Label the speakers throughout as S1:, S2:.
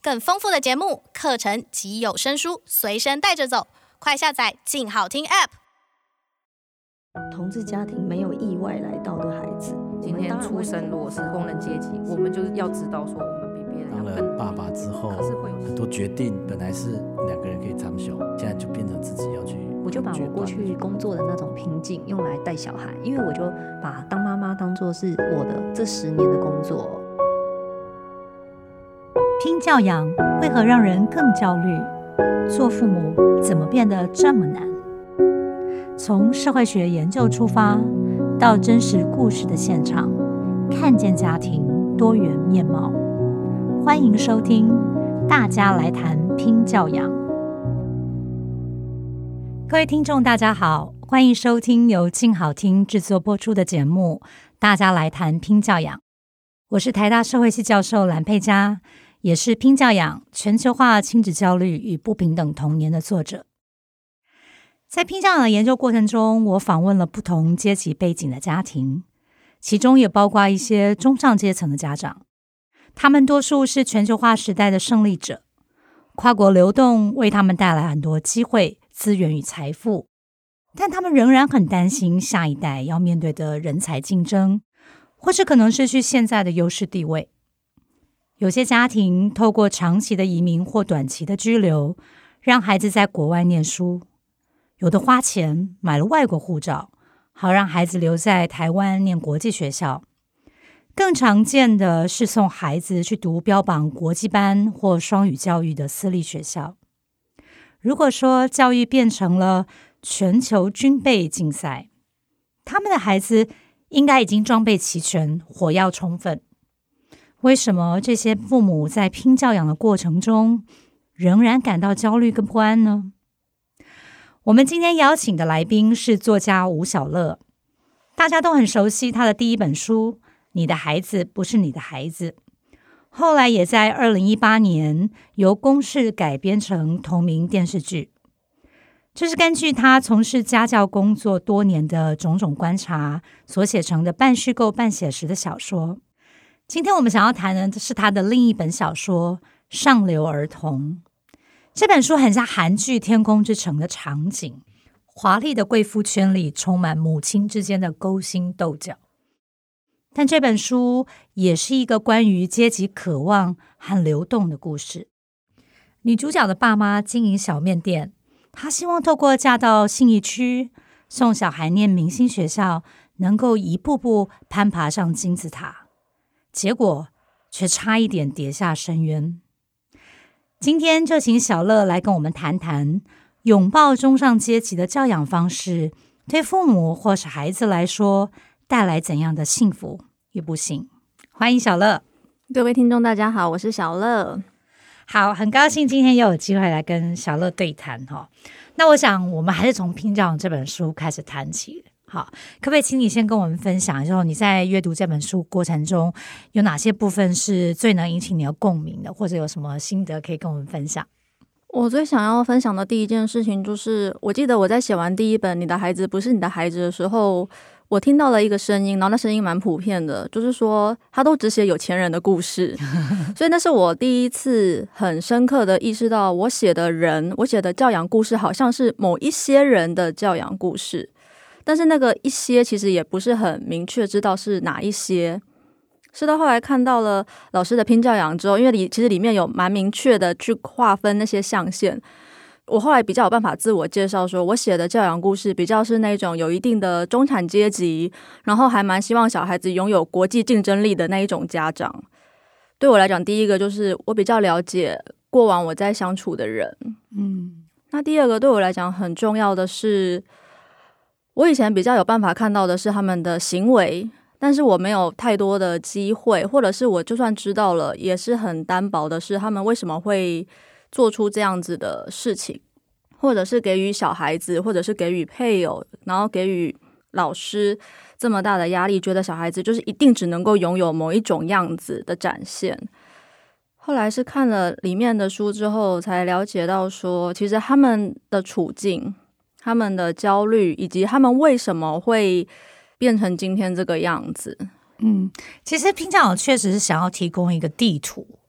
S1: 更丰富的节目、课程及有声书随身带着走，快下载静好听 App。
S2: 同志家庭没有意外来到的孩子，
S3: 今天出生如果是工人阶级，我们就是要知道说我们比别人要更
S4: 当了爸爸之后，很多决定本来是2个人可以参雄，现在就变成自己要去。
S2: 我就把我过去工作的那种瓶颈用来带小孩，因为我就把当妈妈当作是我的这10年的工作。
S5: 拼教养为何让人更焦虑？做父母怎么变得这么难？从社会学研究出发，到真实故事的现场，看见家庭多元面貌。欢迎收听《大家来谈拼教养》。各位听众大家好，欢迎收听由静好听制作播出的节目《大家来谈拼教养》。我是台大社会系教授蓝佩嘉，也是拼教养全球化亲子焦虑与不平等童年的作者。在拼教养的研究过程中，我访问了不同阶级背景的家庭，其中也包括一些中上阶层的家长。他们多数是全球化时代的胜利者，跨国流动为他们带来很多机会、资源与财富，但他们仍然很担心下一代要面对的人才竞争，或是可能失去现在的优势地位。有些家庭透过长期的移民或短期的居留，让孩子在国外念书。有的花钱买了外国护照，好让孩子留在台湾念国际学校。更常见的是送孩子去读标榜国际班或双语教育的私立学校。如果说教育变成了全球军备竞赛，他们的孩子应该已经装备齐全，火药充分。为什么这些父母在拼教养的过程中仍然感到焦虑跟不安呢？我们今天邀请的来宾是作家吴晓乐，大家都很熟悉他的第一本书《你的孩子不是你的孩子》，后来也在2018年由公视改编成同名电视剧。这是根据他从事家教工作多年的种种观察所写成的半虚构半写实的小说。今天我们想要谈的是他的另一本小说《上流儿童》。这本书很像韩剧《天空之城》的场景，华丽的贵妇圈里充满母亲之间的勾心斗角。但这本书也是一个关于阶级渴望和流动的故事。女主角的爸妈经营小面店，她希望透过嫁到信义区，送小孩念明星学校，能够一步步攀爬上金字塔，结果却差一点跌下深渊。今天就请小乐来跟我们谈谈拥抱中上阶级的教养方式，对父母或是孩子来说带来怎样的幸福与不幸。欢迎小乐。
S3: 各位听众大家好，我是小乐。
S5: 好，很高兴今天又有机会来跟小乐对谈。那我想我们还是从《拼教养》这本书开始谈起。好，可不可以请你先跟我们分享一下，你在阅读这本书过程中有哪些部分是最能引起你的共鸣的，或者有什么心得可以跟我们分享？
S3: 我最想要分享的第一件事情就是，我记得我在写完第一本《你的孩子不是你的孩子》的时候，我听到了一个声音，然后那声音蛮普遍的，就是说他都只写有钱人的故事。所以那是我第一次很深刻的意识到，我写的教养故事好像是某一些人的教养故事，但是那个一些其实也不是很明确知道是哪一些。是到后来看到了老师的拼教养之后，因为其实里面有蛮明确的去划分那些象限，我后来比较有办法自我介绍，说我写的教养故事比较是那种有一定的中产阶级，然后还蛮希望小孩子拥有国际竞争力的那一种家长。对我来讲，第一个就是我比较了解过往我在相处的人。那第二个对我来讲很重要的是，我以前比较有办法看到的是他们的行为，但是我没有太多的机会，或者是我就算知道了也是很单薄的是他们为什么会做出这样子的事情，或者是给予小孩子，或者是给予配偶，然后给予老师这么大的压力，觉得小孩子就是一定只能够拥有某一种样子的展现。后来是看了里面的书之后才了解到说，其实他们的处境，他们的焦虑，以及他们为什么会变成今天这个样子。
S5: 其实拼教养确实是想要提供一个地图，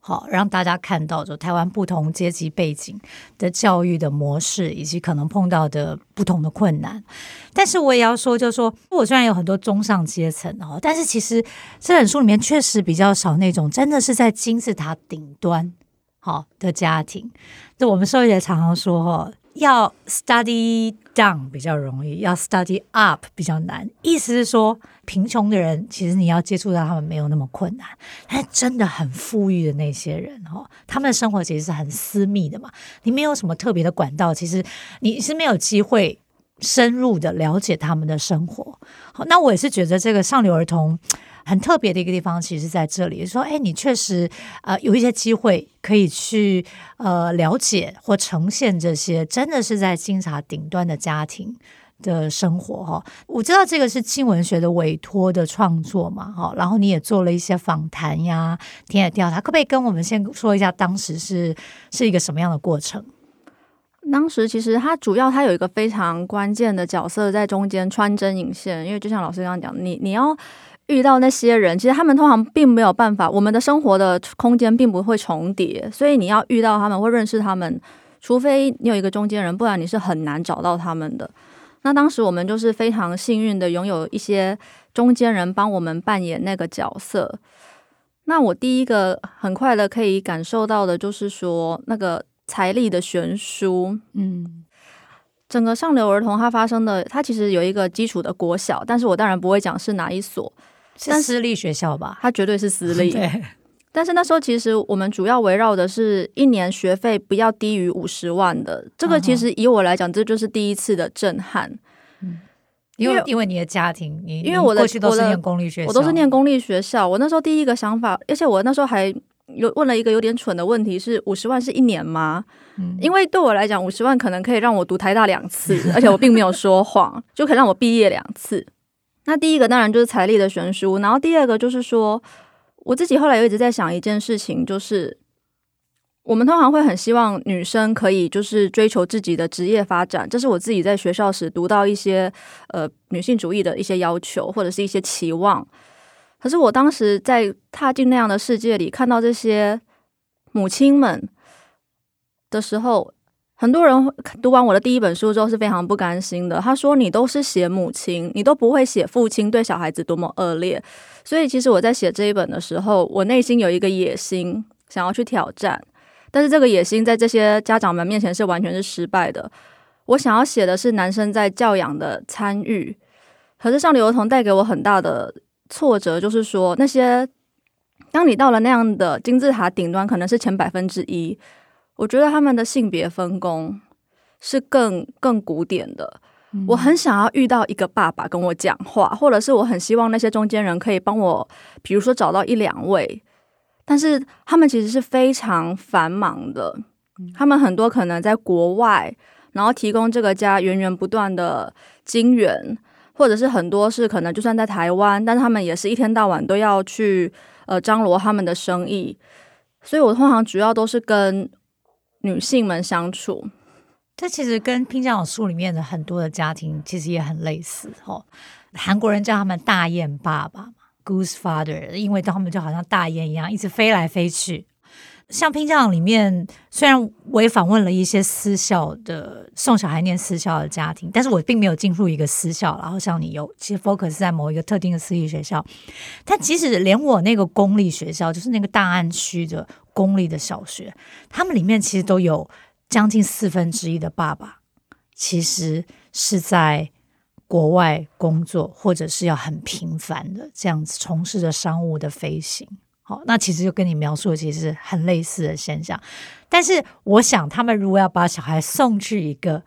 S5: 好，让大家看到就台湾不同阶级背景的教育的模式，以及可能碰到的不同的困难。但是我也要说，就是说我虽然有很多中上阶层哦，但是其实这本书里面确实比较少那种真的是在金字塔顶端好的家庭。就我们社会学常常说哦，要 study down 比较容易，要 study up 比较难。意思是说，贫穷的人其实你要接触到他们没有那么困难，但真的很富裕的那些人他们的生活其实是很私密的嘛，你没有什么特别的管道，其实你是没有机会深入的了解他们的生活。好，那我也是觉得这个上流儿童很特别的一个地方，其实在这里说，你确实有一些机会可以去了解或呈现这些真的是在金字塔顶端的家庭的生活我知道这个是静文学的委托的创作嘛然后你也做了一些访谈呀、田野调查，可不可以跟我们先说一下当时是一个什么样的过程？
S3: 当时其实它有一个非常关键的角色在中间穿针引线，因为就像老师刚刚讲，你要遇到那些人，其实他们通常并没有办法，我们的生活的空间并不会重叠，所以你要遇到他们或认识他们，除非你有一个中间人，不然你是很难找到他们的。那当时我们就是非常幸运的拥有一些中间人帮我们扮演那个角色。那我第一个很快的可以感受到的就是说那个财力的悬殊。整个上流儿童它其实有一个基础的国小，但是我当然不会讲是哪一所，
S5: 是私立学校吧？
S3: 它绝对是私立。
S5: 对。
S3: 但是那时候其实我们主要围绕的是一年学费不要低于50万的，这个其实以我来讲，这就是第一次的震撼。
S5: 因为你的家庭，因为
S3: 我
S5: 过去都是念公立学校，
S3: 我都是念公立学校。我那时候第一个想法，而且我那时候还问了一个有点蠢的问题，是50万是一年吗？因为对我来讲50万可能可以让我读台大2次，而且我并没有说谎，就可以让我毕业2次。那第一个当然就是财力的悬殊，然后第二个就是说，我自己后来有一直在想一件事情，就是我们通常会很希望女生可以就是追求自己的职业发展，这是我自己在学校时读到一些女性主义的一些要求或者是一些期望。可是我当时在踏进那样的世界里，看到这些母亲们的时候，很多人读完我的第一本书之后是非常不甘心的。他说：“你都是写母亲，你都不会写父亲对小孩子多么恶劣。”所以其实我在写这一本的时候，我内心有一个野心，想要去挑战，但是这个野心在这些家长们面前是完全是失败的。我想要写的是男生在教养的参与，可是上流儿童带给我很大的挫折，就是说那些当你到了那样的金字塔顶端，可能是前1%，我觉得他们的性别分工是更古典的。我很想要遇到一个爸爸跟我讲话，或者是我很希望那些中间人可以帮我，比如说找到1-2位，但是他们其实是非常繁忙的，他们很多可能在国外，然后提供这个家源源不断的金援，或者是很多是可能就算在台湾，但是他们也是一天到晚都要去张罗他们的生意。所以我通常主要都是跟女性们相处。
S5: 这其实跟拼教养书里面的很多的家庭其实也很类似韩国人叫他们大雁爸爸嘛 Goose Father， 因为他们就好像大雁一样一直飞来飞去。像拼教养里面，虽然我也访问了一些私校的送小孩念私校的家庭，但是我并没有进入一个私校，然后像你有其实 focus 在某一个特定的私立学校。但即使连我那个公立学校，就是那个大安区的公立的小学，他们里面其实都有将近1/4的爸爸其实是在国外工作，或者是要很频繁的这样子从事着商务的飞行。好，那其实就跟你描述的其实很类似的现象。但是我想他们如果要把小孩送去一个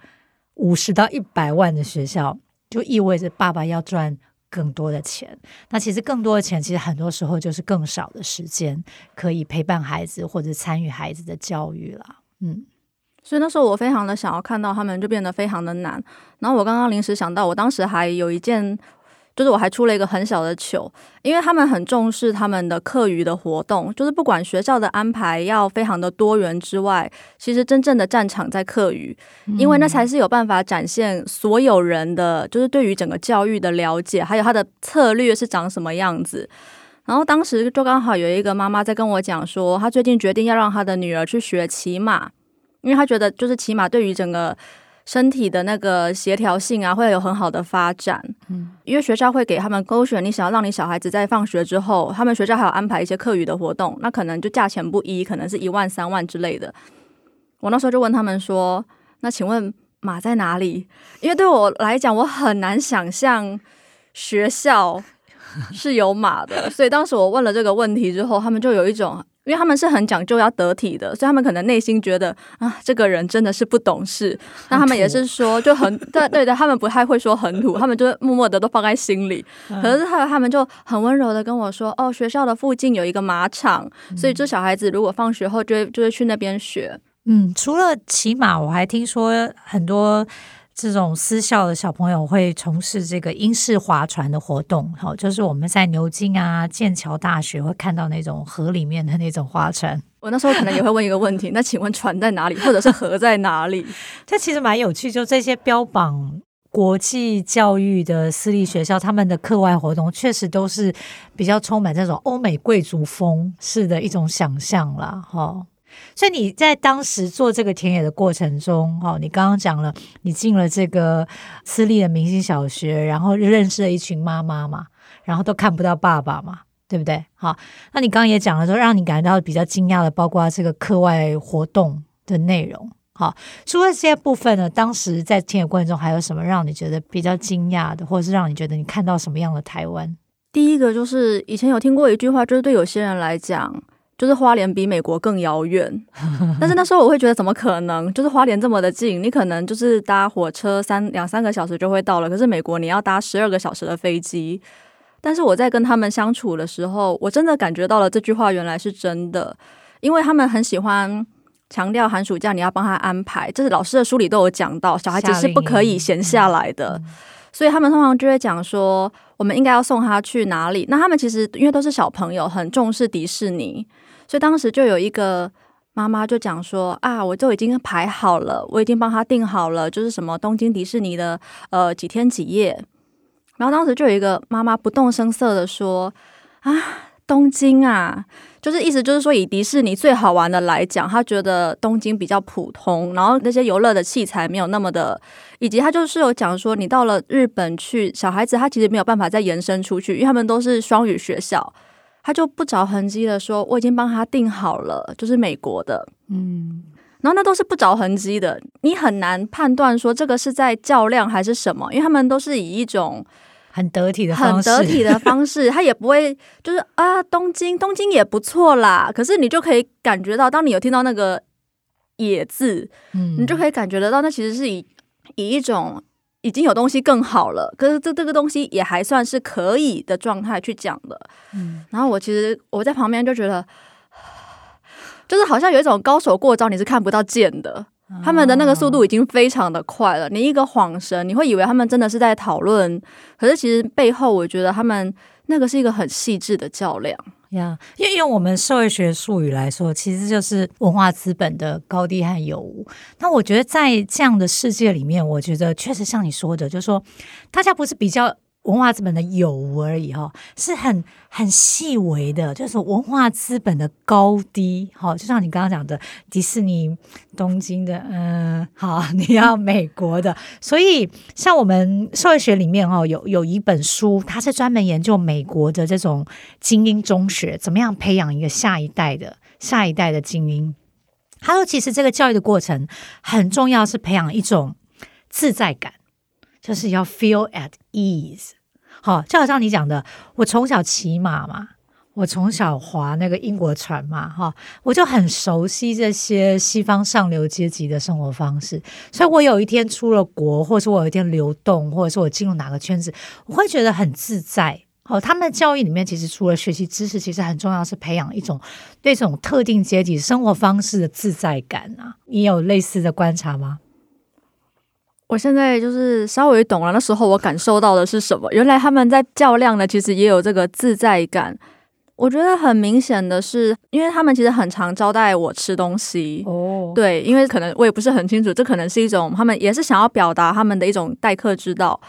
S5: 50到100万的学校，就意味着爸爸要赚更多的钱。那其实更多的钱其实很多时候就是更少的时间可以陪伴孩子或者参与孩子的教育啦。
S3: 所以那时候我非常的想要看到他们，就变得非常的难。然后我刚刚临时想到，我当时还有一件，就是我还出了一个很小的糗，因为他们很重视他们的课余的活动，就是不管学校的安排要非常的多元之外，其实真正的战场在课余，因为那才是有办法展现所有人的就是对于整个教育的了解，还有他的策略是长什么样子。 然后当时就刚好有一个妈妈在跟我讲说，她最近决定要让她的女儿去学骑马，因为她觉得就是骑马对于整个身体的那个协调性啊会有很好的发展。因为学校会给他们勾选，你想要让你小孩子在放学之后，他们学校还有安排一些课余的活动，那可能就价钱不一，可能是1万3万之类的。我那时候就问他们说，那请问马在哪里？因为对我来讲，我很难想象学校是有马的，所以当时我问了这个问题之后，他们就有一种，因为他们是很讲究要得体的，所以他们可能内心觉得啊，这个人真的是不懂事。那他们也是说，就很对，他们不太会说很土，他们就默默的都放在心里。可是他们就很温柔的跟我说，哦，学校的附近有一个马场，所以这小孩子如果放学后就会去那边学。
S5: 除了骑马，我还听说很多这种私校的小朋友会从事这个英式划船的活动，就是我们在牛津啊、剑桥大学会看到那种河里面的那种划船。
S3: 我那时候可能也会问一个问题，那请问船在哪里，或者是河在哪里？
S5: 这其实蛮有趣，就这些标榜国际教育的私立学校，他们的课外活动确实都是比较充满这种欧美贵族风式的一种想象啦。所以你在当时做这个田野的过程中，你刚刚讲了你进了这个私立的明星小学，然后认识了一群妈妈嘛，然后都看不到爸爸嘛，对不对？好，那你刚刚也讲了说让你感到比较惊讶的包括这个课外活动的内容。好，除了这些部分呢，当时在田野过程中还有什么让你觉得比较惊讶的，或者是让你觉得你看到什么样的台湾？
S3: 第一个就是以前有听过一句话，就是对有些人来讲就是花莲比美国更遥远，但是那时候我会觉得怎么可能，就是花莲这么的近，你可能就是搭火车2-3个小时就会到了，可是美国你要搭12个小时的飞机。但是我在跟他们相处的时候，我真的感觉到了这句话原来是真的，因为他们很喜欢强调寒暑假你要帮他安排，这是老师的书里都有讲到，小孩子是不可以闲下来的。所以他们通常就会讲说我们应该要送他去哪里。那他们其实因为都是小朋友，很重视迪士尼，所以当时就有一个妈妈就讲说啊，我就已经排好了，我已经帮他订好了，就是什么东京迪士尼的几天几夜。然后当时就有一个妈妈不动声色的说啊，东京啊，就是意思就是说以迪士尼最好玩的来讲，他觉得东京比较普通，然后那些游乐的器材没有那么的，以及他就是有讲说你到了日本去，小孩子他其实没有办法再延伸出去，因为他们都是双语学校。他就不着痕迹的说我已经帮他订好了，就是美国的。然后那都是不着痕迹的，你很难判断说这个是在较量还是什么，因为他们都是以一种
S5: 很得体的方式
S3: 他也不会就是啊，东京也不错啦，可是你就可以感觉到，当你有听到那个野字，你就可以感觉得到那其实是以一种已经有东西更好了，可是这个东西也还算是可以的状态去讲的。然后我在旁边就觉得就是好像有一种高手过招你是看不到剑的，他们的那个速度已经非常的快了，你一个晃神你会以为他们真的是在讨论，可是其实背后我觉得他们那个是一个很细致的较量。
S5: 因为用我们社会学术语来说，其实就是文化资本的高低和有无。那我觉得在这样的世界里面，我觉得确实像你说的，就是说大家不是比较文化资本的有无而已，是很细微的，就是文化资本的高低。就像你刚刚讲的迪士尼东京的好，你要美国的。所以像我们社会学里面有一本书，它是专门研究美国的这种精英中学怎么样培养一个下一代的精英。他说其实这个教育的过程很重要，是培养一种自在感，就是要 feel at ease。就好像你讲的，我从小骑马嘛，我从小划那个英国船嘛，我就很熟悉这些西方上流阶级的生活方式。所以我有一天出了国，或者是我有一天流动，或者是我进入哪个圈子，我会觉得很自在。他们的教育里面其实除了学习知识，其实很重要是培养一种对这种特定阶级生活方式的自在感啊。你有类似的观察吗？
S3: 我现在就是稍微懂了，那时候我感受到的是什么，原来他们在较量呢，其实也有这个自在感。我觉得很明显的是，因为他们其实很常招待我吃东西对，因为可能我也不是很清楚，这可能是一种他们也是想要表达他们的一种待客之道。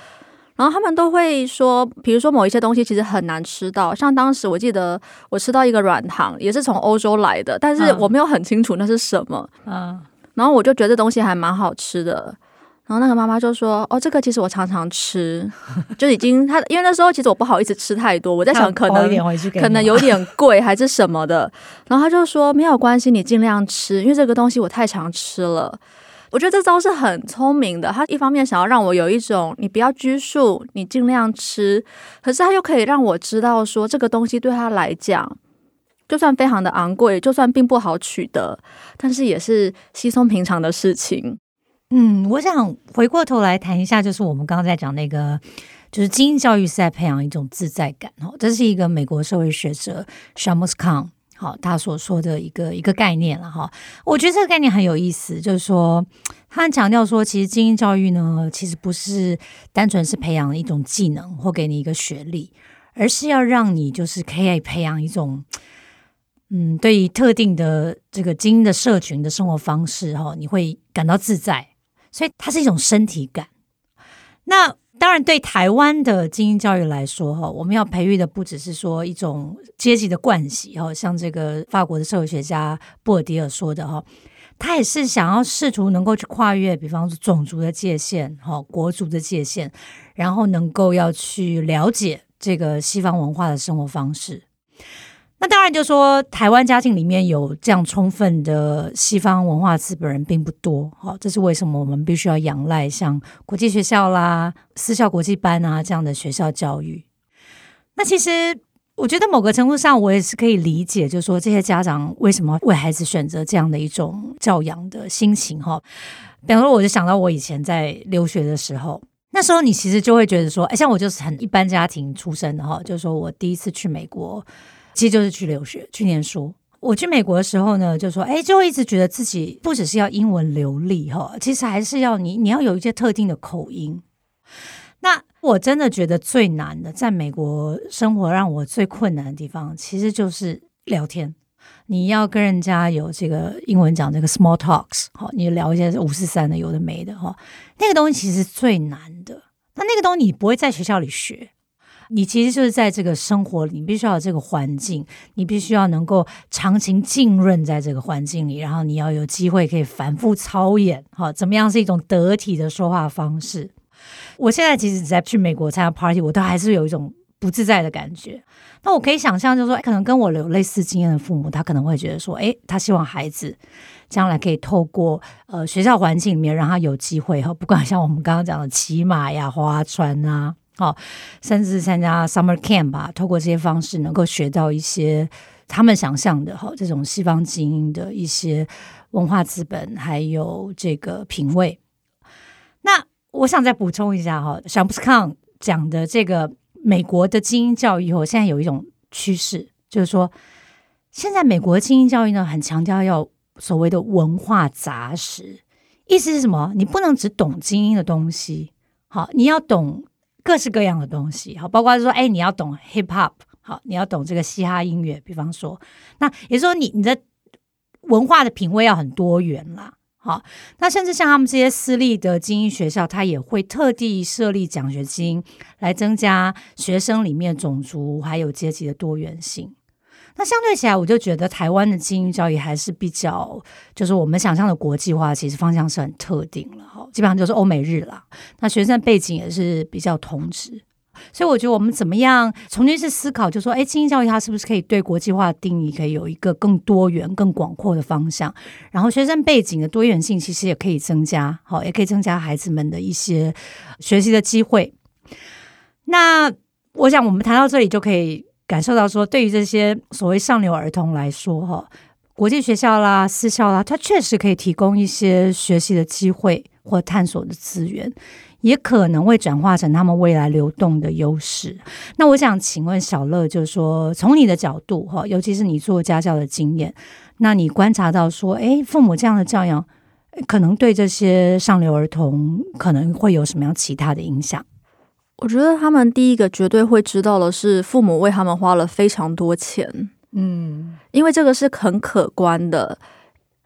S3: 然后他们都会说，比如说某一些东西其实很难吃到，像当时我记得我吃到一个软糖，也是从欧洲来的，但是我没有很清楚那是什么。然后我就觉得这东西还蛮好吃的。然后那个妈妈就说：“哦，这个其实我常常吃，就已经因为那时候其实我不好意思吃太多，我在想可能有点贵还是什么的。然后他就说没有关系，你尽量吃，因为这个东西我太常吃了。我觉得这招是很聪明的，他一方面想要让我有一种你不要拘束，你尽量吃，可是他又可以让我知道说这个东西对他来讲，就算非常的昂贵，就算并不好取得，但是也是稀松平常的事情。”
S5: 我想回过头来谈一下，就是我们刚刚在讲那个，就是精英教育是在培养一种自在感。这是一个美国社会学者 Shamus Khan 他所说的一个概念了哈。我觉得这个概念很有意思，就是说他强调说，其实精英教育呢，其实不是单纯是培养一种技能或给你一个学历，而是要让你就是可以培养一种对于特定的这个精英的社群的生活方式你会感到自在。所以它是一种身体感。那当然对台湾的精英教育来说我们要培育的不只是说一种阶级的惯习像这个法国的社会学家布尔迪尔说的他也是想要试图能够去跨越比方说种族的界限国族的界限，然后能够要去了解这个西方文化的生活方式。那当然就说台湾家庭里面有这样充分的西方文化资本人并不多，这是为什么我们必须要仰赖像国际学校啦、私校国际班啊这样的学校教育。那其实我觉得某个程度上我也是可以理解，就是说这些家长为什么为孩子选择这样的一种教养的心情比方说我就想到我以前在留学的时候，那时候你其实就会觉得说像我就是很一般家庭出身的就是说我第一次去美国其实就是去留学去念书。我去美国的时候呢，就说就会一直觉得自己不只是要英文流利其实还是要你要有一些特定的口音。那我真的觉得最难的在美国生活让我最困难的地方其实就是聊天。你要跟人家有这个英文讲这个 small talks 你聊一些543的有的没的那个东西其实最难的。那个东西你不会在学校里学，你其实就是在这个生活里，你必须要有这个环境，你必须要能够长期浸润在这个环境里，然后你要有机会可以反复操演怎么样是一种得体的说话方式。我现在其实在去美国参加 party 我都还是有一种不自在的感觉。那我可以想象就是说可能跟我有类似经验的父母，他可能会觉得说他希望孩子将来可以透过学校环境里面让他有机会不管像我们刚刚讲的骑马呀、划船啊甚至参加 summer camp 吧，透过这些方式能够学到一些他们想象的这种西方精英的一些文化资本还有这个品味。那我想再补充一下Shamus Khan讲的这个美国的精英教育现在有一种趋势，就是说现在美国的精英教育呢很强调要所谓的文化杂食。意思是什么？你不能只懂精英的东西你要懂各式各样的东西包括说你要懂 hip hop 你要懂这个嘻哈音乐，比方说那也就是说你的文化的品味要很多元啦那甚至像他们这些私立的精英学校，他也会特地设立奖学金来增加学生里面种族还有阶级的多元性。那相对起来我就觉得台湾的精英教育还是比较就是我们想象的国际化，其实方向是很特定了基本上就是欧美日啦，那学生背景也是比较同质。所以我觉得我们怎么样重新去思考，就是说精英教育它是不是可以对国际化的定义可以有一个更多元更广阔的方向，然后学生背景的多元性其实也可以增加也可以增加孩子们的一些学习的机会。那我想我们谈到这里就可以感受到说，对于这些所谓上流儿童来说国际学校啦、私校啦，它确实可以提供一些学习的机会或探索的资源，也可能会转化成他们未来流动的优势。那我想请问小乐，就是说从你的角度尤其是你做家教的经验，那你观察到说父母这样的教养可能对这些上流儿童可能会有什么样其他的影响？
S3: 我觉得他们第一个绝对会知道的是父母为他们花了非常多钱，因为这个是很可观的。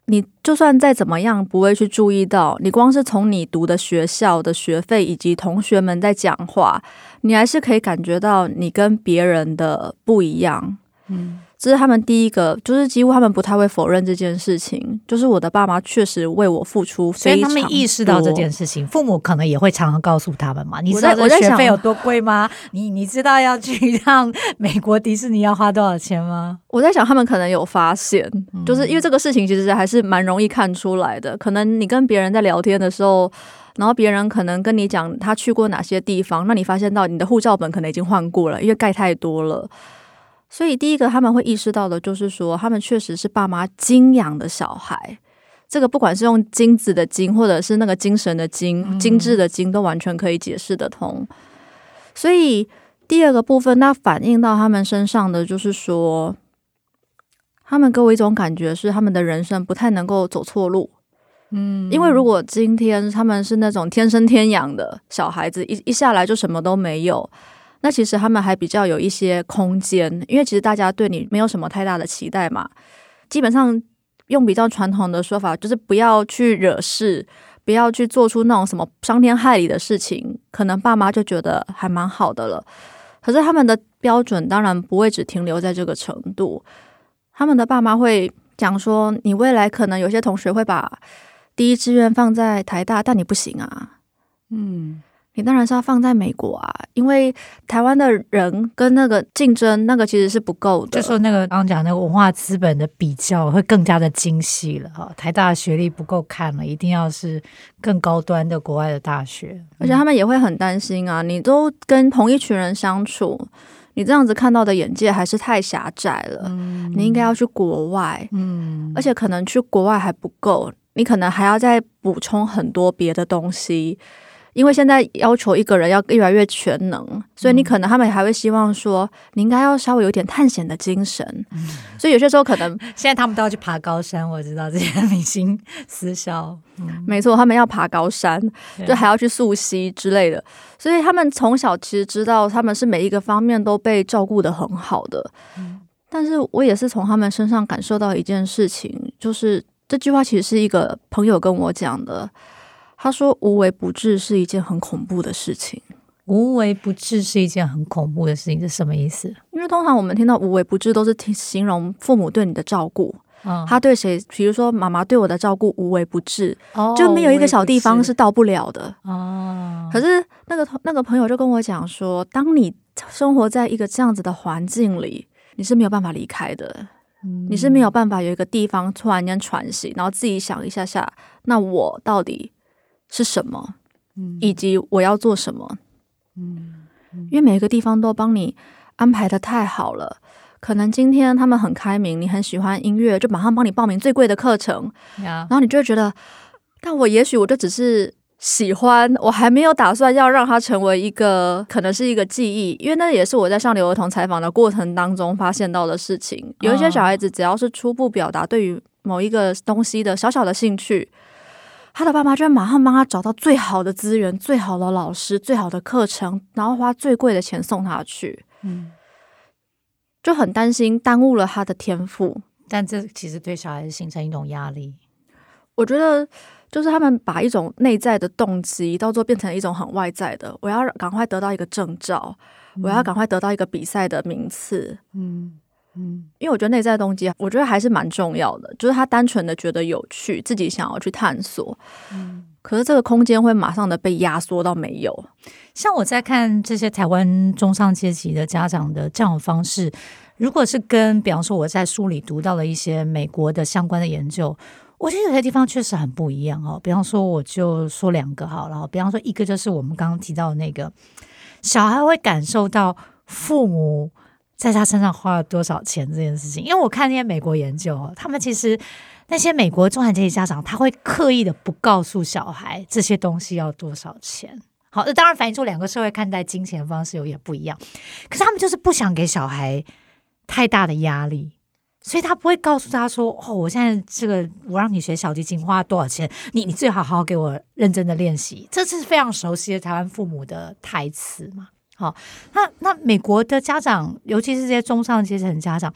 S3: 你就算再怎么样不会去注意到，你光是从你读的学校的学费以及同学们在讲话，你还是可以感觉到你跟别人的不一样。这是他们第一个，就是几乎他们不太会否认这件事情，就是我的爸妈确实为我付出非常多，
S5: 所以他们意识到这件事情，父母可能也会常常告诉他们嘛。你知道这学费有多贵吗？你知道要去一趟美国迪士尼要花多少钱吗？
S3: 我在想他们可能有发现，就是因为这个事情其实还是蛮容易看出来的。可能你跟别人在聊天的时候，然后别人可能跟你讲他去过哪些地方，那你发现到你的护照本可能已经换过了，因为盖太多了。所以第一个他们会意识到的就是说，他们确实是爸妈精养的小孩。这个不管是用精子的精，或者是那个精神的精，精致的精，都完全可以解释得通。所以第二个部分，那反映到他们身上的就是说，他们给我一种感觉是，他们的人生不太能够走错路。因为如果今天他们是那种天生天养的小孩子，一下来就什么都没有，那其实他们还比较有一些空间，因为其实大家对你没有什么太大的期待嘛。基本上用比较传统的说法，就是不要去惹事，不要去做出那种什么伤天害理的事情，可能爸妈就觉得还蛮好的了。可是他们的标准当然不会只停留在这个程度，他们的爸妈会讲说，你未来可能有些同学会把第一志愿放在台大，但你不行啊。你当然是要放在美国啊，因为台湾的人跟那个竞争，那个其实是不够的。
S5: 就说那个刚刚讲那个文化资本的比较会更加的精细了哈。台大的学历不够看了，一定要是更高端的国外的大学。
S3: 而且他们也会很担心啊，你都跟同一群人相处，你这样子看到的眼界还是太狭窄了。你应该要去国外，而且可能去国外还不够，你可能还要再补充很多别的东西。因为现在要求一个人要越来越全能，所以你可能他们还会希望说，你应该要稍微有点探险的精神。所以有些时候可能
S5: 现在他们都要去爬高山，我知道这些明星私校，
S3: 没错，他们要爬高山，就还要去溯溪之类的。所以他们从小其实知道他们是每一个方面都被照顾得很好的。但是我也是从他们身上感受到一件事情，就是这句话其实是一个朋友跟我讲的。他说无微不至是一件很恐怖的事情。
S5: 无微不至是一件很恐怖的事情，这是什么意思？
S3: 因为通常我们听到无微不至都是形容父母对你的照顾。他对谁，比如说妈妈对我的照顾无微不至，就没有一个小地方是到不了的。可是那个朋友就跟我讲说，当你生活在一个这样子的环境里，你是没有办法离开的。你是没有办法有一个地方突然间喘息，然后自己想一下下，那我到底是什么，以及我要做什么。因为每一个地方都帮你安排的太好了，可能今天他们很开明，你很喜欢音乐，就马上帮你报名最贵的课程，然后你就会觉得，但我也许我就只是喜欢，我还没有打算要让它成为一个可能是一个记忆。因为那也是我在上流儿童采访的过程当中发现到的事情。有一些小孩子只要是初步表达对于某一个东西的小小的兴趣，他的爸妈就会马上帮他找到最好的资源、最好的老师、最好的课程，然后花最贵的钱送他去。就很担心耽误了他的天赋。
S5: 但这其实对小孩子形成一种压力。
S3: 我觉得就是他们把一种内在的动机到最后变成一种很外在的，我要赶快得到一个证照，我要赶快得到一个比赛的名次。因为我觉得内在动机我觉得还是蛮重要的，就是他单纯的觉得有趣，自己想要去探索。可是这个空间会马上的被压缩到没有。
S5: 像我在看这些台湾中上阶级的家长的这种方式，如果是跟比方说我在书里读到了一些美国的相关的研究，我觉得有些地方确实很不一样哦。比方说我就说2个好了，比方说一个就是我们刚刚提到的那个小孩会感受到父母在他身上花了多少钱这件事情。因为我看那些美国研究，他们其实那些美国中产阶级家长他会刻意的不告诉小孩这些东西要多少钱。好，那当然反映出2个社会看待金钱的方式有点不一样，可是他们就是不想给小孩太大的压力，所以他不会告诉他说，我现在这个我让你学小提琴花多少钱，你最好好给我认真的练习。这是非常熟悉的台湾父母的台词嘛。好，那美国的家长，尤其是这些中上阶层家长，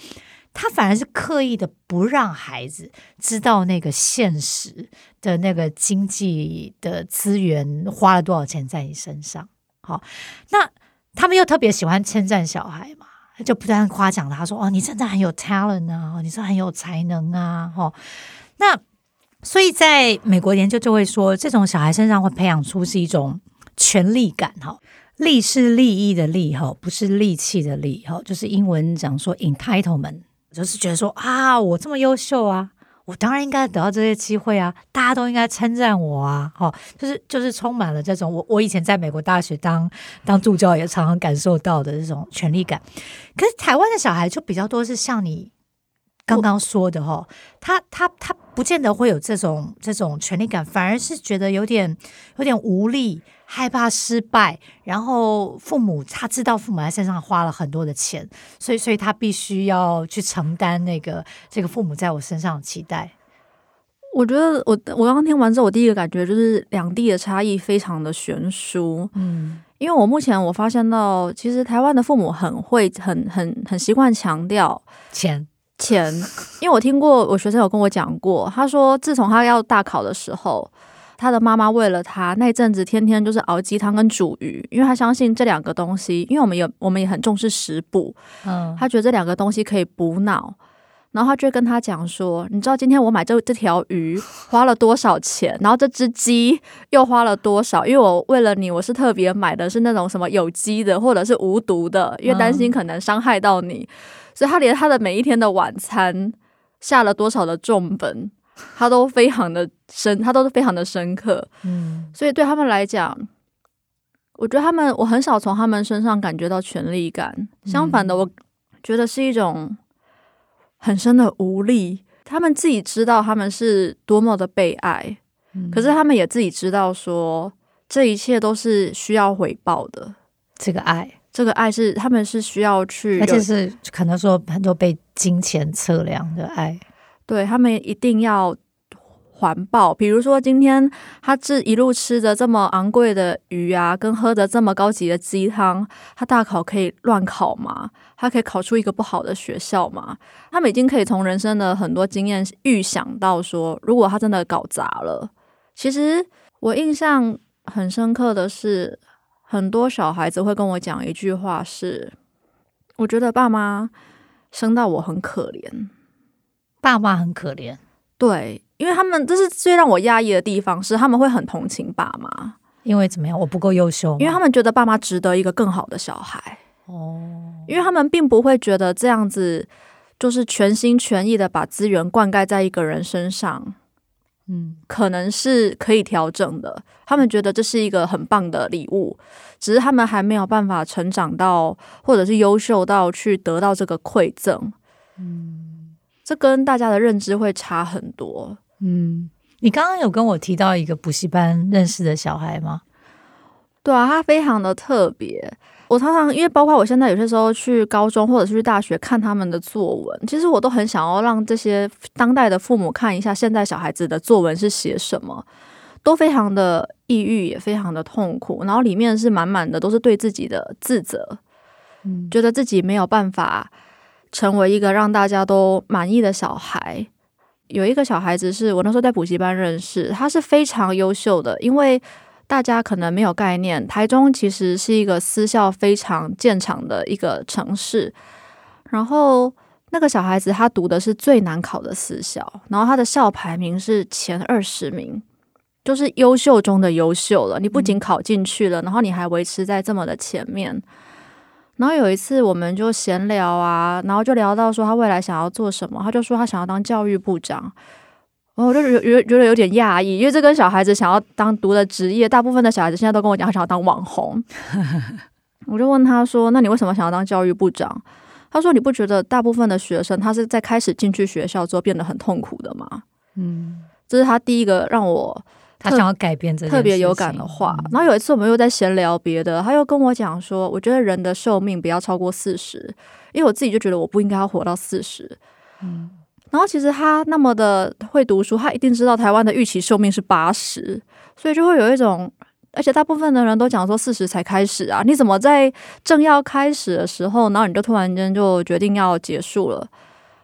S5: 他反而是刻意的不让孩子知道那个现实的那个经济的资源花了多少钱在你身上。好，那他们又特别喜欢称赞小孩嘛，就不断夸奖他说，哦，你真的很有 talent 啊，你真的很有才能啊。那所以在美国研究就会说，这种小孩身上会培养出是一种权力感。利是利益的利，不是利器的利，就是英文讲说 entitlement， 就是觉得说啊，我这么优秀啊，我当然应该得到这些机会啊，大家都应该称赞我啊，就是充满了这种我以前在美国大学当助教也常常感受到的这种权力感。可是台湾的小孩就比较多是像你刚刚说的他不见得会有这种权力感，反而是觉得有点无力，害怕失败，然后他知道父母在身上花了很多的钱，所以他必须要去承担这个父母在我身上的期待。
S3: 我觉得我刚刚听完之后，我第一个感觉就是两地的差异非常的悬殊。因为我目前我发现到，其实台湾的父母很习惯强调钱，因为我听过我学生有跟我讲过，他说自从他要大考的时候，他的妈妈为了他那阵子天天就是熬鸡汤跟煮鱼，因为他相信这两个东西，因为我们也很重视食补，他觉得这两个东西可以补脑，然后他就会跟他讲说，你知道今天我买这条鱼花了多少钱，然后这只鸡又花了多少，因为我为了你，我是特别买的是那种什么有机的或者是无毒的，因为担心可能伤害到你，所以他连他的每一天的晚餐下了多少的重本，他都非常的深刻。所以对他们来讲，我觉得我很少从他们身上感觉到权力感，相反的，我觉得是一种很深的无力。他们自己知道他们是多么的被爱，可是他们也自己知道说这一切都是需要回报的。这个爱是他们是需要去，
S5: 而且是可能说很多被金钱测量的爱，
S3: 对，他们一定要环抱。比如说今天他一路吃着这么昂贵的鱼啊，跟喝着这么高级的鸡汤，他大考可以乱考吗？他可以考出一个不好的学校吗？他们已经可以从人生的很多经验预想到说，如果他真的搞砸了。其实我印象很深刻的是，很多小孩子会跟我讲一句话是，我觉得爸妈生到我很可怜。
S5: 爸妈很可怜，
S3: 对，因为他们这是最让我压抑的地方，是他们会很同情爸妈。
S5: 因为怎么样？我不够优秀吗？
S3: 因为他们觉得爸妈值得一个更好的小孩。因为他们并不会觉得这样子就是全心全意的把资源灌溉在一个人身上，可能是可以调整的。他们觉得这是一个很棒的礼物，只是他们还没有办法成长到，或者是优秀到去得到这个馈赠。这跟大家的认知会差很多。
S5: 你刚刚有跟我提到一个补习班认识的小孩吗？
S3: 对啊，他非常的特别。我常常因为包括我现在有些时候去高中或者是去大学看他们的作文，其实我都很想要让这些当代的父母看一下现在小孩子的作文是写什么，都非常的抑郁，也非常的痛苦，然后里面是满满的都是对自己的自责，觉得自己没有办法成为一个让大家都满意的小孩。有一个小孩子是我那时候在补习班认识，他是非常优秀的，因为大家可能没有概念，台中其实是一个私校非常建厂的一个城市，然后那个小孩子他读的是最难考的私校，然后他的校排名是前20名，就是优秀中的优秀了。你不仅考进去了，然后你还维持在这么的前面。然后有一次我们就闲聊啊，然后就聊到说他未来想要做什么，他就说他想要当教育部长。我就觉得有点讶异，因为这跟小孩子想要读的职业，大部分的小孩子现在都跟我讲他想要当网红。我就问他说，那你为什么想要当教育部长？他说，你不觉得大部分的学生他是在开始进去学校之后变得很痛苦的吗？这是他第一个让我
S5: 他想要改变这件事情特
S3: 别有感的话。然后有一次我们又在闲聊别的，他又跟我讲说，我觉得人的寿命不要超过40，因为我自己就觉得我不应该要活到40。然后其实他那么的会读书，他一定知道台湾的预期寿命是80，所以就会有一种，而且大部分的人都讲说40才开始啊，你怎么在正要开始的时候，然后你就突然间就决定要结束了？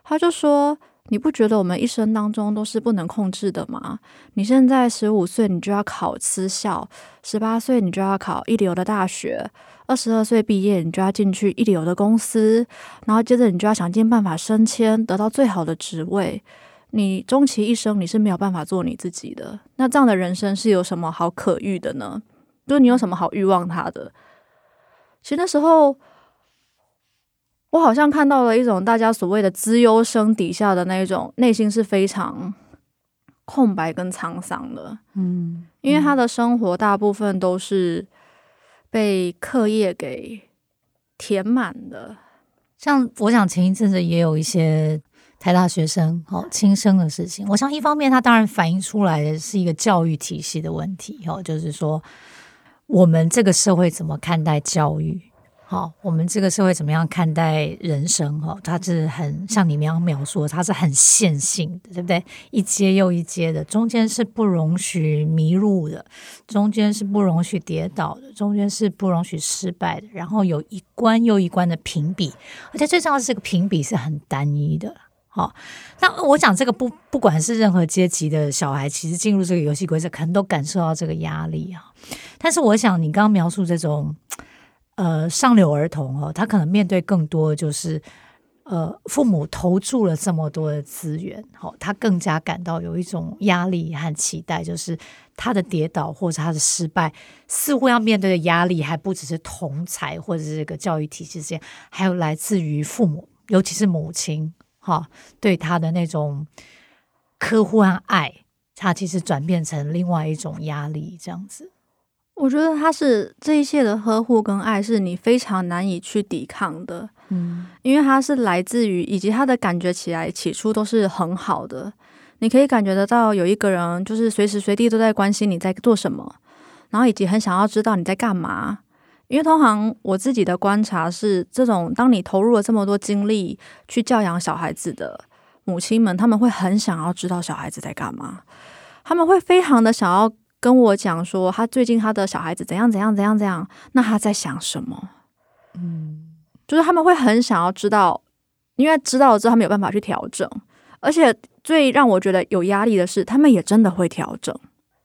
S3: 他就说，你不觉得我们一生当中都是不能控制的吗？你现在15岁你就要考私校，18岁你就要考一流的大学，22岁毕业你就要进去一流的公司，然后接着你就要想尽办法升迁，得到最好的职位。你终其一生你是没有办法做你自己的，那这样的人生是有什么好可欲的呢？就是你有什么好欲望他的？其实那时候我好像看到了一种大家所谓的资优生底下的那一种内心是非常空白跟沧桑的，因为他的生活大部分都是被课业给填满的。
S5: 像我想前一阵子也有一些台大学生轻生的事情，我想一方面它当然反映出来的是一个教育体系的问题，就是说我们这个社会怎么看待教育，我们这个社会怎么样看待人生，它是很像你们刚描述的，它是很线性的，对不对？一阶又一阶的，中间是不容许迷路的，中间是不容许跌倒的，中间是不容许失败的，然后有一关又一关的评比，而且最重要的是这个评比是很单一的。那我想这个不管是任何阶级的小孩，其实进入这个游戏规则可能都感受到这个压力啊。但是我想你刚刚描述这种上流儿童他可能面对更多的就是父母投注了这么多的资源，他更加感到有一种压力和期待，就是他的跌倒或者他的失败似乎要面对的压力还不只是同侪或者是这个教育体系之间，还有来自于父母，尤其是母亲对他的那种呵护和爱，他其实转变成另外一种压力这样子。
S3: 我觉得他是这一切的呵护跟爱是你非常难以去抵抗的，因为它是来自于以及他的感觉起来起初都是很好的，你可以感觉得到有一个人就是随时随地都在关心你在做什么，然后以及很想要知道你在干嘛。因为通常我自己的观察是，这种当你投入了这么多精力去教养小孩子的母亲们，他们会很想要知道小孩子在干嘛，他们会非常的想要跟我讲说他最近他的小孩子怎样怎样怎样怎样，那他在想什么，就是他们会很想要知道，因为知道了之后他们有办法去调整，而且最让我觉得有压力的是他们也真的会调整。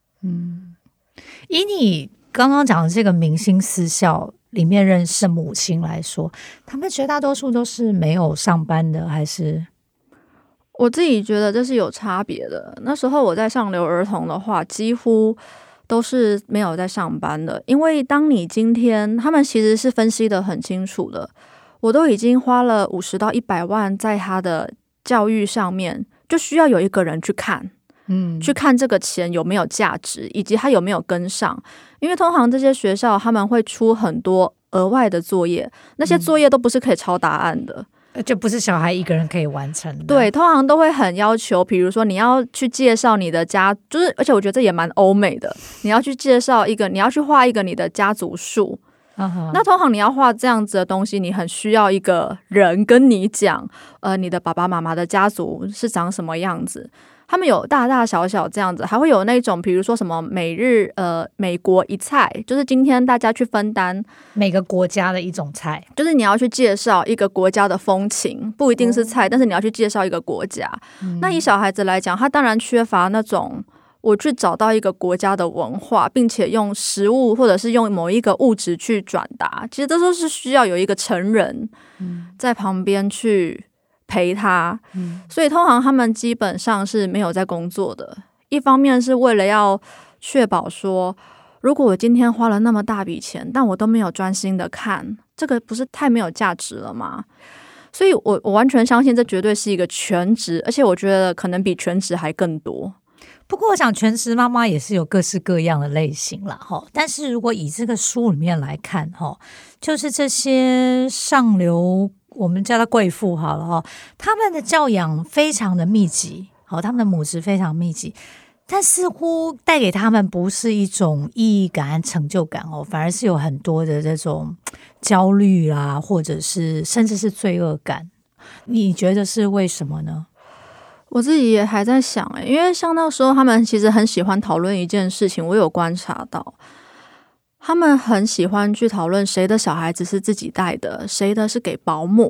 S5: 以你刚刚讲的这个明星私校里面认识母亲来说，他们绝大多数都是没有上班的，还是？
S3: 我自己觉得这是有差别的。那时候我在上流儿童的话，几乎都是没有在上班的，因为当你今天他们其实是分析得很清楚的，我都已经花了50到100万在他的教育上面，就需要有一个人去看。去看这个钱有没有价值，以及他有没有跟上。因为通常这些学校他们会出很多额外的作业，那些作业都不是可以抄答案的，
S5: 就不是小孩一个人可以完成的。
S3: 对，通常都会很要求，比如说你要去介绍你的家，就是而且我觉得这也蛮欧美的，你要去介绍一个，你要去画一个你的家族树。那通常你要画这样子的东西，你很需要一个人跟你讲，你的爸爸妈妈的家族是长什么样子。他们有大大小小这样子，还会有那种比如说什么美国一菜，就是今天大家去分担
S5: 每个国家的一种菜，
S3: 就是你要去介绍一个国家的风情，不一定是菜，但是你要去介绍一个国家。那以小孩子来讲，他当然缺乏那种我去找到一个国家的文化，并且用食物或者是用某一个物质去转达，其实这都是需要有一个成人在旁边去陪他，所以通常他们基本上是没有在工作的。一方面是为了要确保说，如果我今天花了那么大笔钱，但我都没有专心的看，这个不是太没有价值了吗？所以我完全相信这绝对是一个全职，而且我觉得可能比全职还更多。
S5: 不过我想全职妈妈也是有各式各样的类型啦，但是如果以这个书里面来看，就是这些上流，我们叫他贵妇好了，他们的教养非常的密集，他们的母职非常密集，但似乎带给他们不是一种意义感和成就感，反而是有很多的这种焦虑啦，或者是甚至是罪恶感。你觉得是为什么呢？
S3: 我自己也还在想，因为像那时候他们其实很喜欢讨论一件事情，我有观察到他们很喜欢去讨论谁的小孩子是自己带的，谁的是给保姆，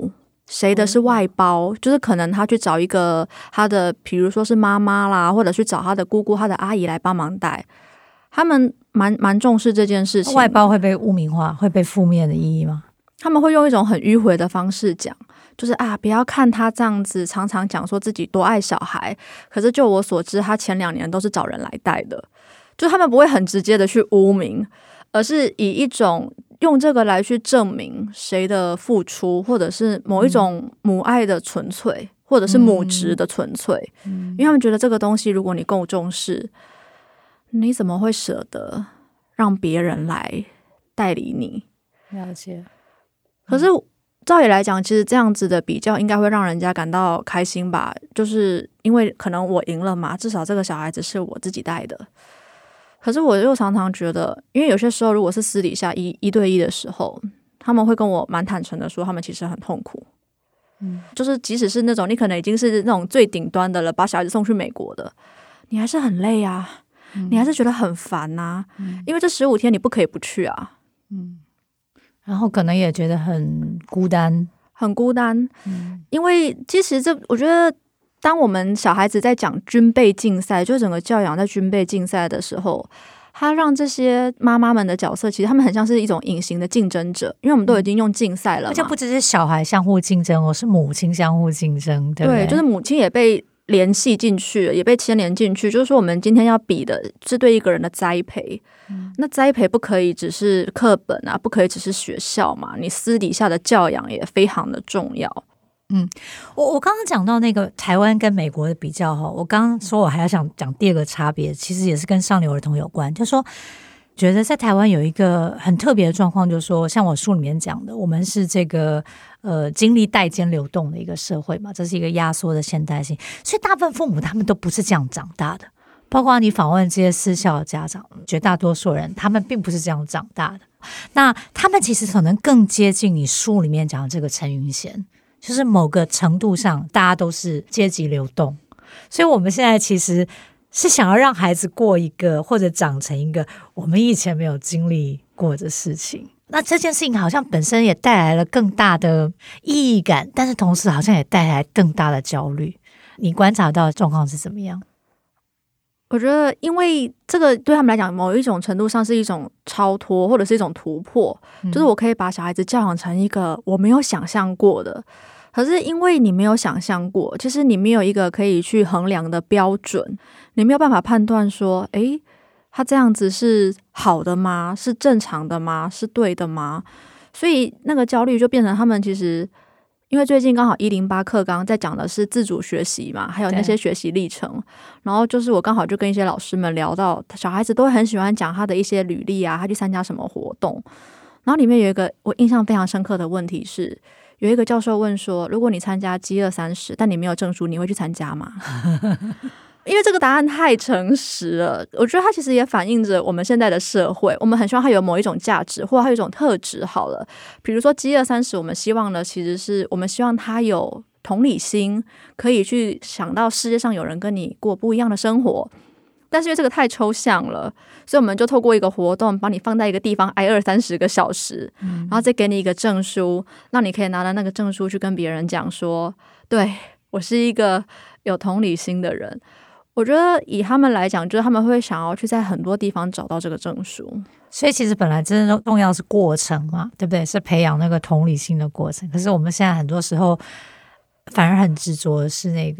S3: 谁的是外包，就是可能他去找一个他的，比如说是妈妈啦，或者去找他的姑姑、他的阿姨来帮忙带。他们蛮重视这件事情。
S5: 外包会被污名化，会被负面的意义吗？
S3: 他们会用一种很迂回的方式讲，就是不要看他这样子，常常讲说自己多爱小孩，可是就我所知，他前2年都是找人来带的。就他们不会很直接的去污名，而是以一种用这个来去证明谁的付出，或者是某一种母爱的纯粹，或者是母职的纯粹。因为他们觉得这个东西，如果你够重视，你怎么会舍得让别人来代理你？
S5: 了解。
S3: 可是照理来讲，其实这样子的比较应该会让人家感到开心吧，就是因为可能我赢了嘛，至少这个小孩子是我自己带的。可是我又常常觉得，因为有些时候如果是私底下一对一的时候，他们会跟我蛮坦诚的说，他们其实很痛苦。就是即使是那种你可能已经是那种最顶端的了，把小孩子送去美国的，你还是很累啊，你还是觉得很烦啊，因为这15天你不可以不去啊。
S5: 然后可能也觉得很孤单，
S3: 很孤单。因为其实我觉得当我们小孩子在讲军备竞赛，就整个教养在军备竞赛的时候，他让这些妈妈们的角色，其实他们很像是一种隐形的竞争者，因为我们都已经用竞赛了嘛，
S5: 而且不只是小孩相互竞争哦，是母亲相互竞争，对不对？
S3: 对，就是母亲也被联系进去了，也被牵连进去。就是说我们今天要比的是对一个人的栽培，那栽培不可以只是课本啊，不可以只是学校嘛，你私底下的教养也非常的重要。
S5: 我刚刚讲到那个台湾跟美国的比较哈，我刚刚说我还要想讲第二个差别，其实也是跟上流儿童有关，就是说觉得在台湾有一个很特别的状况，就是说像我书里面讲的，我们是这个经历代间流动的一个社会嘛，这是一个压缩的现代性，所以大部分父母他们都不是这样长大的，包括你访问这些私校的家长，绝大多数人他们并不是这样长大的，那他们其实可能更接近你书里面讲的这个陈云贤，就是某个程度上大家都是阶级流动，所以我们现在其实是想要让孩子过一个或者长成一个我们以前没有经历过的事情，那这件事情好像本身也带来了更大的意义感，但是同时好像也带来更大的焦虑。你观察到的状况是怎么样？
S3: 我觉得因为这个对他们来讲某一种程度上是一种超脱或者是一种突破，就是我可以把小孩子教养成一个我没有想象过的，可是因为你没有想象过，其实你没有一个可以去衡量的标准，你没有办法判断说他这样子是好的吗？是正常的吗？是对的吗？所以那个焦虑就变成他们其实因为最近刚好108课纲在讲的是自主学习嘛，还有那些学习历程，然后就是我刚好就跟一些老师们聊到，小孩子都很喜欢讲他的一些履历啊，他去参加什么活动，然后里面有一个我印象非常深刻的问题是，有一个教授问说，如果你参加饥饿30，但你没有证书，你会去参加吗？因为这个答案太诚实了，我觉得它其实也反映着我们现在的社会，我们很希望它有某一种价值，或者它有一种特质好了。比如说饥饿30，我们希望的其实是我们希望它有同理心，可以去想到世界上有人跟你过不一样的生活。但是因为这个太抽象了，所以我们就透过一个活动把你放在一个地方挨20-30个小时，然后再给你一个证书，让你可以拿着那个证书去跟别人讲说，对，我是一个有同理心的人。我觉得以他们来讲，就是他们会想要去在很多地方找到这个证书，
S5: 所以其实本来真正重要是过程嘛，对不对？是培养那个同理心的过程。可是我们现在很多时候反而很执着的是那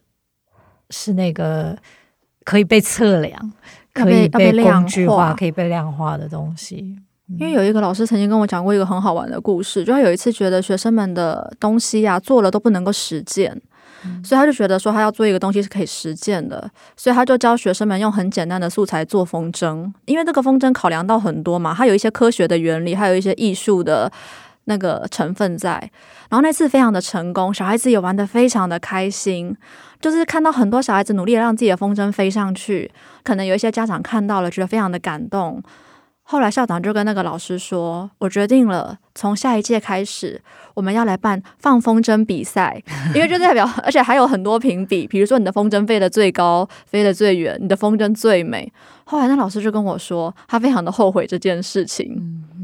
S5: 个可以被测量、可以被工具化、可以被量化的东西。
S3: 因为有一个老师曾经跟我讲过一个很好玩的故事，就他有一次觉得学生们的东西啊做了都不能够实践。所以他就觉得说他要做一个东西是可以实践的，所以他就教学生们用很简单的素材做风筝，因为这个风筝考量到很多嘛，它有一些科学的原理，还有一些艺术的那个成分在。然后那次非常的成功，小孩子也玩得非常的开心，就是看到很多小孩子努力的让自己的风筝飞上去，可能有一些家长看到了觉得非常的感动。后来校长就跟那个老师说，我决定了，从下一届开始我们要来办放风筝比赛，因为就代表而且还有很多评比，比如说你的风筝飞得最高，飞得最远，你的风筝最美。后来那老师就跟我说他非常的后悔这件事情。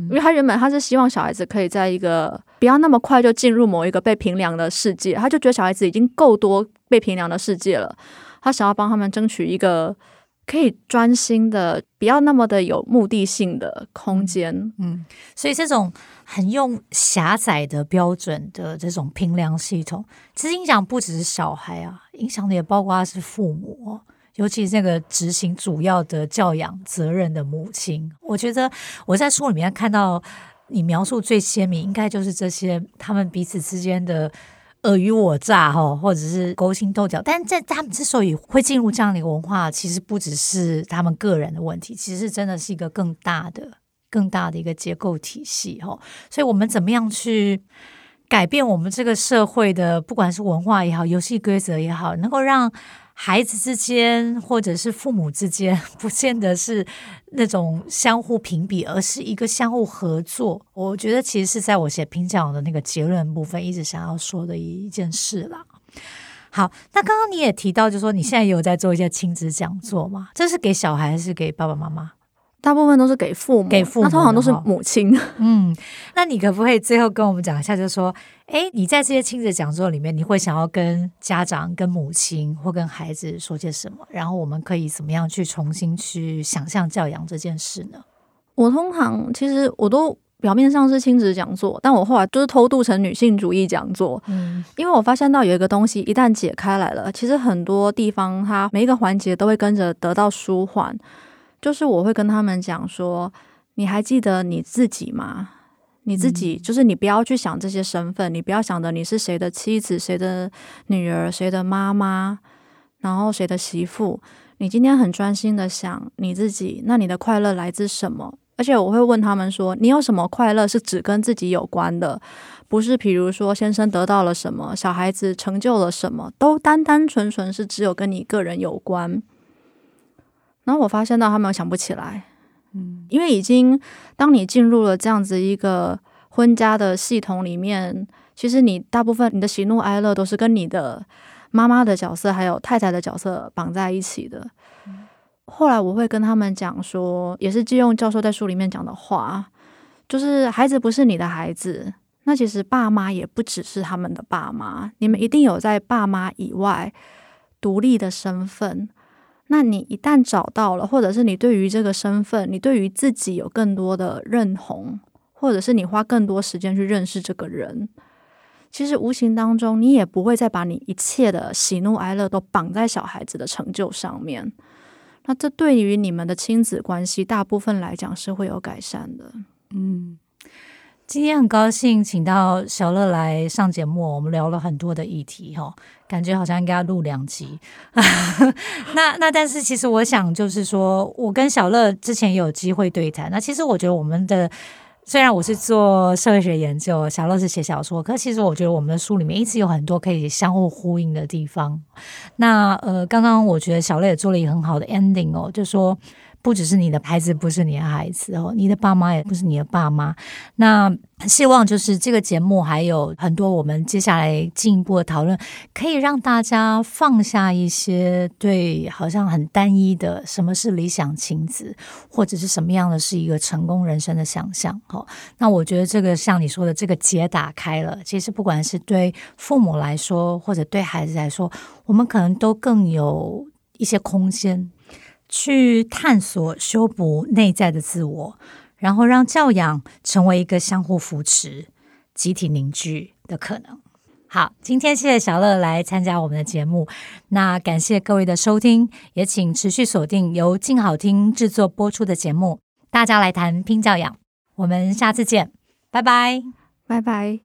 S3: 因为他原本他是希望小孩子可以在一个不要那么快就进入某一个被评量的世界，他就觉得小孩子已经够多被评量的世界了，他想要帮他们争取一个可以专心的不要那么的有目的性的空间。
S5: 所以这种很用狭窄的标准的这种评量系统，其实影响不只是小孩啊，影响的也包括是父母尤其是这个执行主要的教养责任的母亲。我觉得我在书里面看到你描述最鲜明应该就是这些他们彼此之间的尔虞我诈或者是勾心斗角，但在他们之所以会进入这样的一个文化，其实不只是他们个人的问题，其实真的是一个更大的一个结构体系所以我们怎么样去改变我们这个社会的不管是文化也好，游戏规则也好，能够让孩子之间或者是父母之间不见得是那种相互评比，而是一个相互合作。我觉得其实是在我写评奖的那个结论部分一直想要说的一件事啦。好，那刚刚你也提到就是说你现在也有在做一些亲子讲座嘛，这是给小孩还是给爸爸妈妈？
S3: 大部分都是给父母，那通常都是母亲。
S5: 那你可不可以最后跟我们讲一下，就是说你在这些亲子讲座里面，你会想要跟家长、跟母亲或跟孩子说些什么，然后我们可以怎么样去重新去想象教养这件事呢？
S3: 我通常其实我都表面上是亲子讲座，但我后来就是偷渡成女性主义讲座。因为我发现到有一个东西一旦解开来了，其实很多地方它每一个环节都会跟着得到舒缓。就是我会跟他们讲说，你还记得你自己吗？你自己就是你不要去想这些身份，你不要想着你是谁的妻子、谁的女儿、谁的妈妈，然后谁的媳妇。你今天很专心的想你自己，那你的快乐来自什么？而且我会问他们说，你有什么快乐是只跟自己有关的，不是比如说先生得到了什么，小孩子成就了什么，都单单纯纯是只有跟你个人有关。然后我发现到他们想不起来，因为当你进入了这样子一个婚家的系统里面，其实你大部分你的喜怒哀乐都是跟你的妈妈的角色还有太太的角色绑在一起的。后来我会跟他们讲说，也是借用教授在书里面讲的话，就是孩子不是你的孩子，那其实爸妈也不只是他们的爸妈，你们一定有在爸妈以外独立的身份。那你一旦找到了，或者是你对于这个身份，你对于自己有更多的认同，或者是你花更多时间去认识这个人，其实无形当中你也不会再把你一切的喜怒哀乐都绑在小孩子的成就上面。那这对于你们的亲子关系大部分来讲是会有改善的。
S5: 今天很高兴请到小乐来上节目，我们聊了很多的议题感觉好像应该要录2集那但是其实我想就是说，我跟小乐之前也有机会对谈，那其实我觉得我们的虽然我是做社会学研究，小乐是写小说，可其实我觉得我们的书里面一直有很多可以相互呼应的地方。那刚刚我觉得小乐也做了一个很好的 ending 就说不只是你的孩子不是你的孩子你的爸妈也不是你的爸妈。那希望就是这个节目还有很多我们接下来进一步的讨论，可以让大家放下一些对好像很单一的什么是理想亲子，或者是什么样的是一个成功人生的想象那我觉得这个像你说的这个结打开了，其实不管是对父母来说或者对孩子来说，我们可能都更有一些空间去探索修补内在的自我，然后让教养成为一个相互扶持、集体凝聚的可能。好，今天谢谢小乐来参加我们的节目，那感谢各位的收听，也请持续锁定由静好听制作播出的节目，大家来谈拼教养，我们下次见，拜拜，
S3: 拜拜。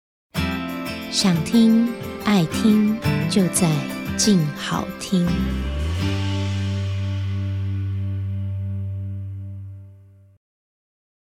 S6: 想听爱听就在静好听。